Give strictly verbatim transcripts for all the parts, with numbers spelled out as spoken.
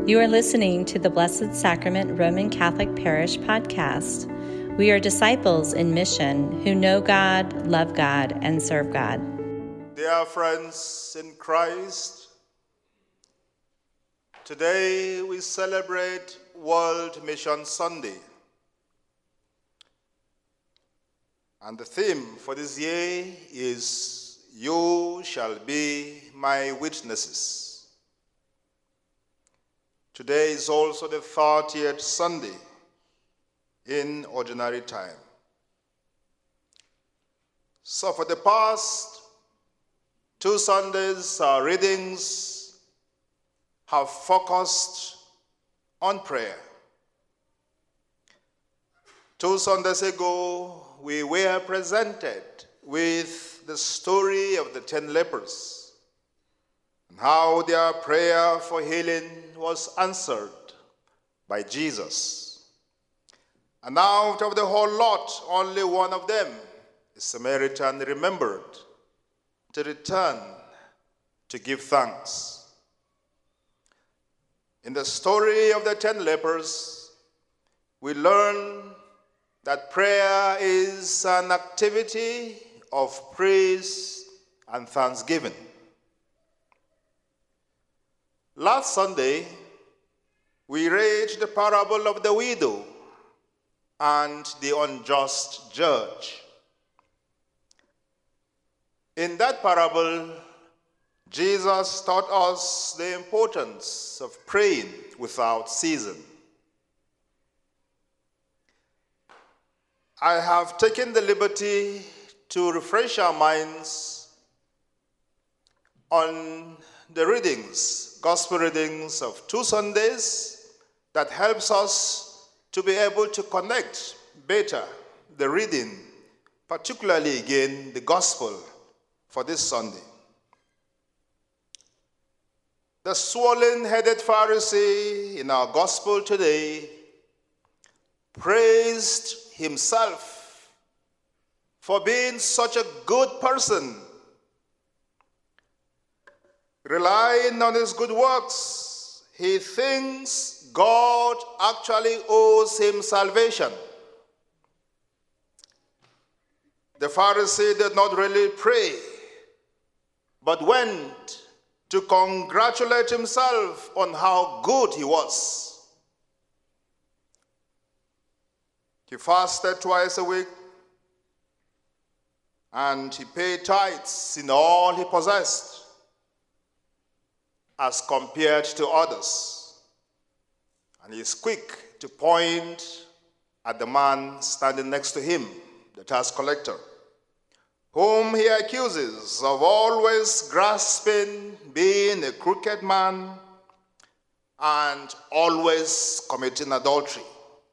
You are listening to the Blessed Sacrament Roman Catholic Parish podcast. We are disciples in mission who know God, love God, and serve God. Dear friends in Christ, today we celebrate World Mission Sunday. And the theme for this year is, "You shall be my witnesses." Today is also the thirtieth Sunday in Ordinary Time. So for the past two Sundays, our readings have focused on prayer. Two Sundays ago, we were presented with the story of the ten lepers and how their prayer for healing was answered by Jesus. And out of the whole lot, only one of them, the Samaritan, remembered to return to give thanks. In the story of the ten lepers, we learn that prayer is an activity of praise and thanksgiving. Last Sunday, we read the parable of the widow and the unjust judge. In that parable, Jesus taught us the importance of praying without ceasing. I have taken the liberty to refresh our minds on the readings, gospel readings of two Sundays that helps us to be able to connect better the reading, particularly again the gospel for this Sunday. The swollen-headed Pharisee in our gospel today praised himself for being such a good person. Relying on his good works, he thinks God actually owes him salvation. The Pharisee did not really pray, but went to congratulate himself on how good he was. He fasted twice a week, and he paid tithes in all he possessed, as compared to others. And he is quick to point at the man standing next to him, the tax collector, whom he accuses of always grasping, being a crooked man, and always committing adultery.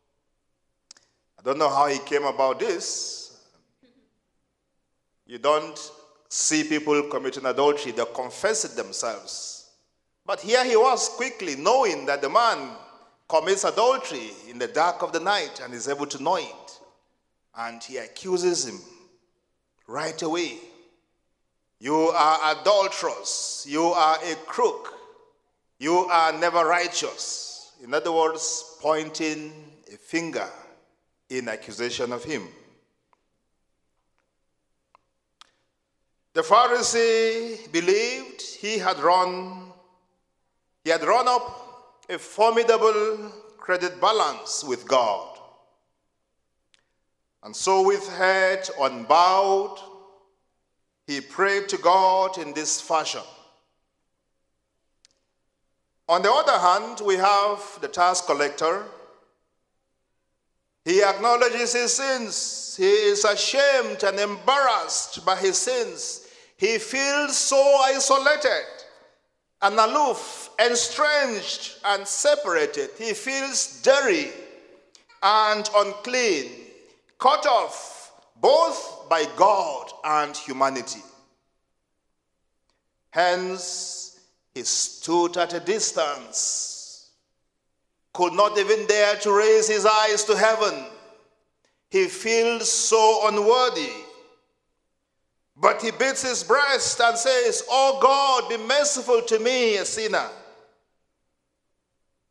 I don't know how he came about this. You don't see people committing adultery, they confess it themselves. But here he was quickly knowing that the man commits adultery in the dark of the night and is able to know it. And he accuses him right away. You are adulterous. You are a crook. You are never righteous. In other words, pointing a finger in accusation of him. The Pharisee believed he had run He had run up a formidable credit balance with God. And so with head unbowed, he prayed to God in this fashion. On the other hand, we have the tax collector. He acknowledges his sins. He is ashamed and embarrassed by his sins. He feels so isolated and aloof, estranged and separated. He feels dirty and unclean, cut off both by God and humanity. Hence, he stood at a distance, could not even dare to raise his eyes to heaven. He feels so unworthy. But he beats his breast and says, "Oh God, be merciful to me, a sinner."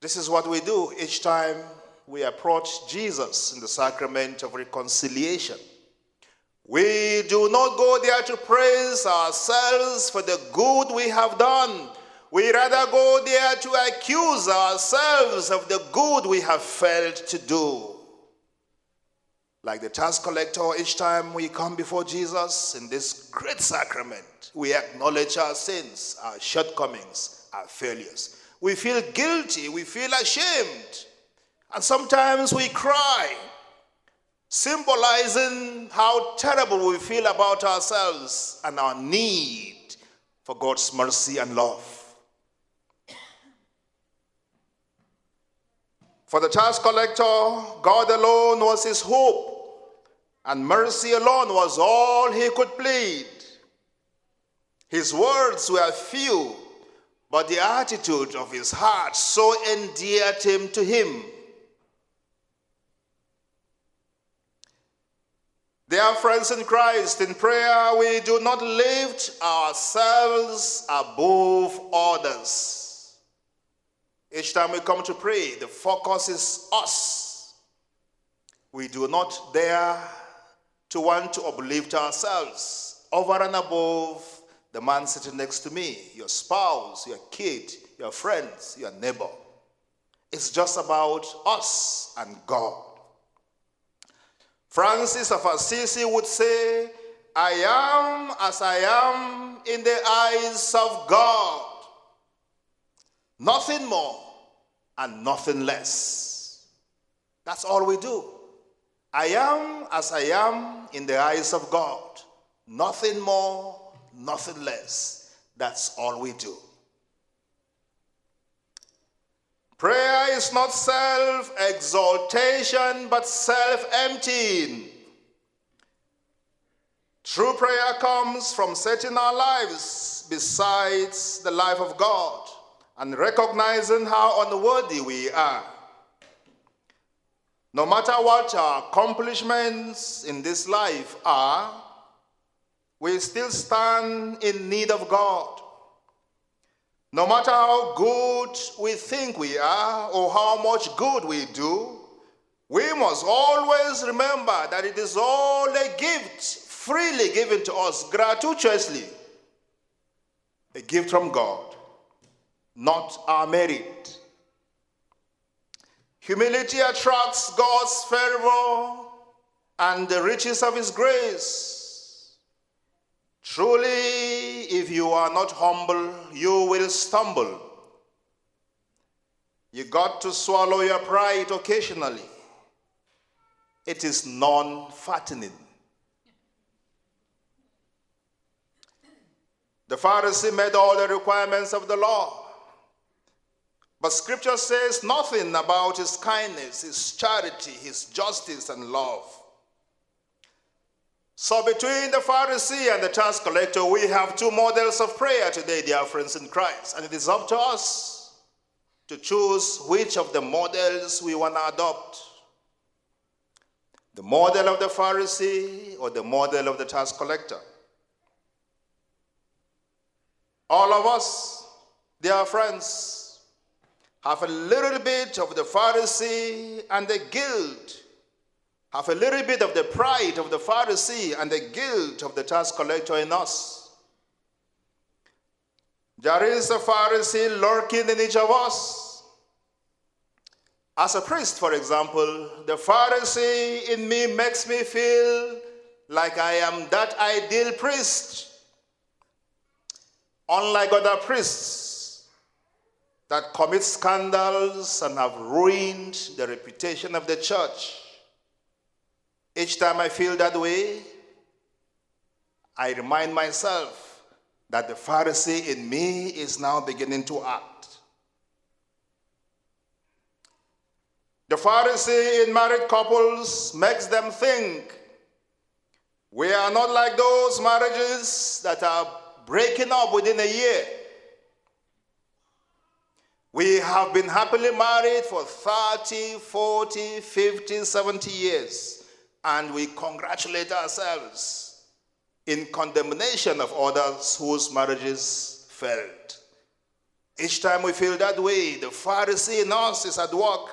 This is what we do each time we approach Jesus in the sacrament of reconciliation. We do not go there to praise ourselves for the good we have done. We rather go there to accuse ourselves of the good we have failed to do. Like the tax collector, each time we come before Jesus in this great sacrament, we acknowledge our sins, our shortcomings, our failures. We feel guilty, we feel ashamed, and sometimes we cry, symbolizing how terrible we feel about ourselves and our need for God's mercy and love. For the tax collector, God alone was his hope, and mercy alone was all he could plead. His words were few, but the attitude of his heart so endeared him to him. Dear friends in Christ, in prayer we do not lift ourselves above others. Each time we come to pray, the focus is us. We do not dare to want to uplift ourselves over and above the man sitting next to me, your spouse, your kid, your friends, your neighbor. It's just about us and God. Francis of Assisi would say, I am as I am in the eyes of God. Nothing more and nothing less. That's all we do. I am as I am in the eyes of God. Nothing more, nothing less. That's all we do. Prayer is not self-exaltation, but self-emptying. True prayer comes from setting our lives beside the life of God and recognizing how unworthy we are. No matter what our accomplishments in this life are, we still stand in need of God. No matter how good we think we are or how much good we do, we must always remember that it is all a gift freely given to us gratuitously. A gift from God, not our merit. Humility attracts God's favor and the riches of his grace. Truly, if you are not humble, you will stumble. You got to swallow your pride occasionally. It is non-fattening. The Pharisee met all the requirements of the law. But Scripture says nothing about his kindness, his charity, his justice and love. So between the Pharisee and the tax collector, we have two models of prayer today, dear friends in Christ. And it is up to us to choose which of the models we want to adopt. The model of the Pharisee or the model of the tax collector. All of us, dear friends, have a little bit of the Pharisee and the guilt, have a little bit of the pride of the Pharisee and the guilt of the tax collector in us. There is a Pharisee lurking in each of us. As a priest, for example, the Pharisee in me makes me feel like I am that ideal priest. Unlike other priests that commit scandals and have ruined the reputation of the church. Each time I feel that way, I remind myself that the Pharisee in me is now beginning to act. The Pharisee in married couples makes them think we are not like those marriages that are breaking up within a year. We have been happily married for thirty, forty, fifty, seventy years. And we congratulate ourselves in condemnation of others whose marriages failed. Each time we feel that way, the Pharisee in us is at work.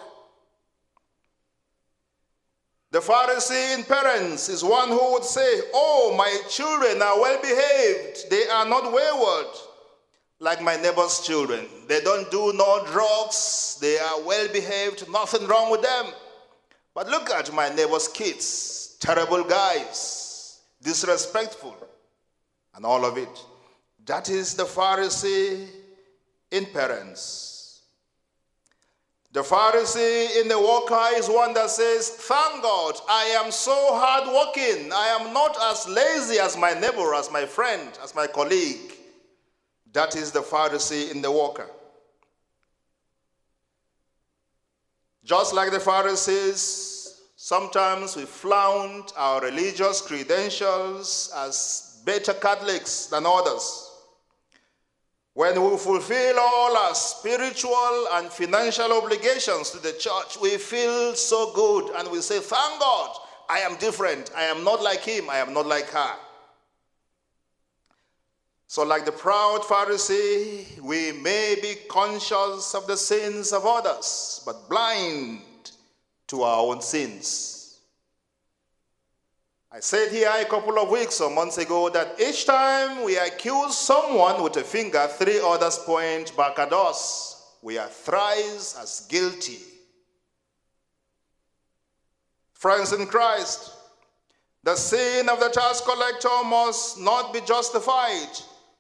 The Pharisee in parents is one who would say, oh, my children are well behaved. They are not wayward like my neighbor's children. They don't do no drugs. They are well behaved. Nothing wrong with them. But look at my neighbor's kids. Terrible guys. Disrespectful. And all of it. That is the Pharisee in parents. The Pharisee in the worker is one that says, thank God, I am so hardworking. I am not as lazy as my neighbor, as my friend, as my colleague. That is the Pharisee in the worker. Just like the Pharisees, sometimes we flaunt our religious credentials as better Catholics than others. When we fulfill all our spiritual and financial obligations to the church, we feel so good and we say, thank God, I am different. I am not like him. I am not like her. So like the proud Pharisee, we may be conscious of the sins of others, but blind to our own sins. I said here a couple of weeks or months ago that each time we accuse someone with a finger, three others point back at us. We are thrice as guilty. Friends in Christ, the sin of the tax collector must not be justified,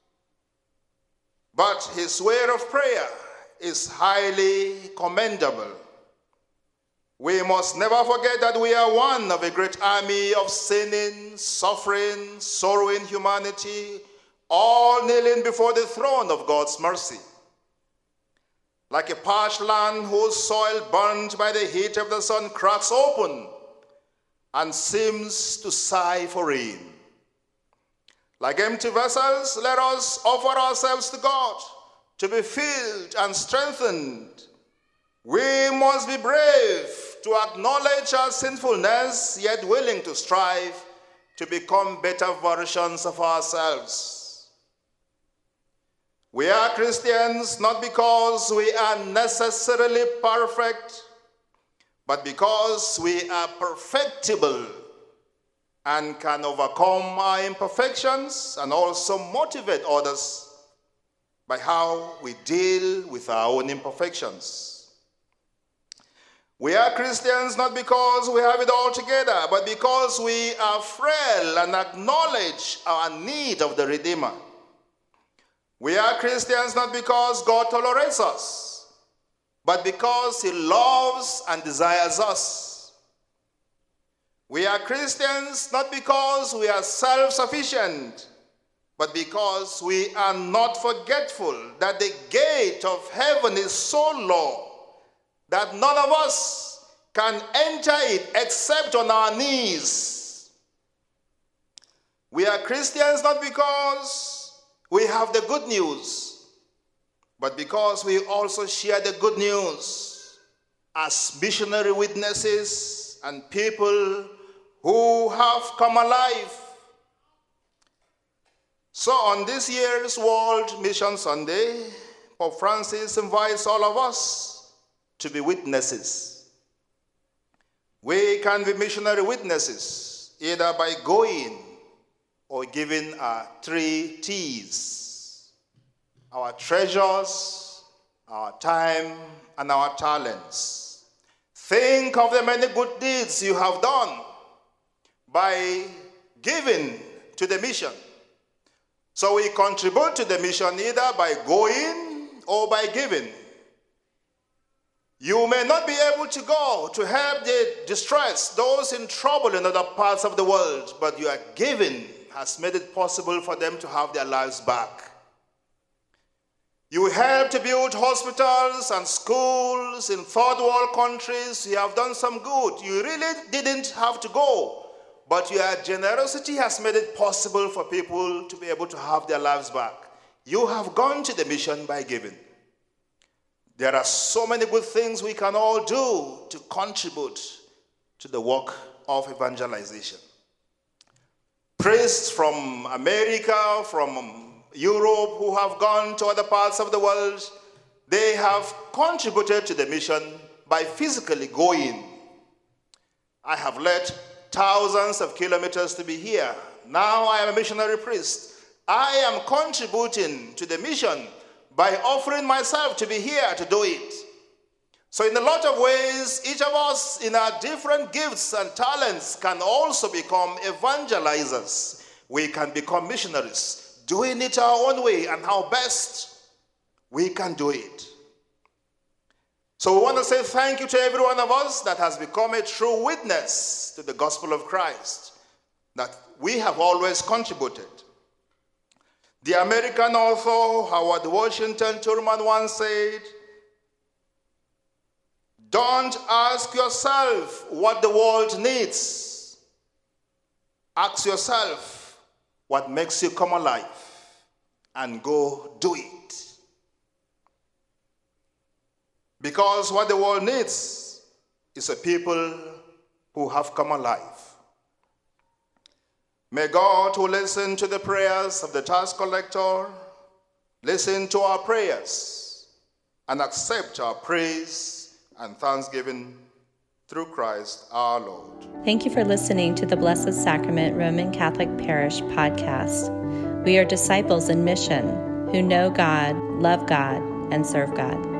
but his way of prayer is highly commendable. We must never forget that we are one of a great army of sinning, suffering, sorrowing humanity, all kneeling before the throne of God's mercy. Like a parched land whose soil burned by the heat of the sun cracks open and seems to sigh for rain. Like empty vessels, let us offer ourselves to God to be filled and strengthened. We must be brave to acknowledge our sinfulness, yet willing to strive to become better versions of ourselves. We are Christians not because we are necessarily perfect, but because we are perfectible and can overcome our imperfections and also motivate others by how we deal with our own imperfections. We are Christians not because we have it all together, but because we are frail and acknowledge our need of the Redeemer. We are Christians not because God tolerates us, but because he loves and desires us. We are Christians not because we are self-sufficient, but because we are not forgetful that the gate of heaven is so low that none of us can enter it except on our knees. We are Christians not because we have the good news, but because we also share the good news as missionary witnesses and people who have come alive. So on this year's World Mission Sunday, Pope Francis invites all of us to be witnesses. We can be missionary witnesses either by going or giving our three T's: our treasures, our time, and our talents. Think of the many good deeds you have done by giving to the mission. So we contribute to the mission either by going or by giving. You may not be able to go to help the distressed, those in trouble in other parts of the world, but your giving has made it possible for them to have their lives back. You help to build hospitals and schools in third world countries. You have done some good. You really didn't have to go, but your generosity has made it possible for people to be able to have their lives back. You have gone to the mission by giving. There are so many good things we can all do to contribute to the work of evangelization. Priests from America, from Europe, who have gone to other parts of the world They have contributed to the mission by physically going. I have led thousands of kilometers to be here. Now I am a missionary priest. I am contributing to the mission by offering myself to be here to do it. So in a lot of ways, each of us in our different gifts and talents can also become evangelizers. We can become missionaries, doing it our own way and how best we can do it. So we want to say thank you to every one of us that has become a true witness to the gospel of Christ, that we have always contributed. The American author Howard Washington Turman once said, "Don't ask yourself what the world needs. Ask yourself what makes you come alive, and go do it." Because what the world needs is a people who have come alive. May God, who listened to the prayers of the tax collector, listen to our prayers and accept our praise and thanksgiving through Christ our Lord. Thank you for listening to the Blessed Sacrament Roman Catholic Parish podcast. We are disciples in mission who know God, love God, and serve God.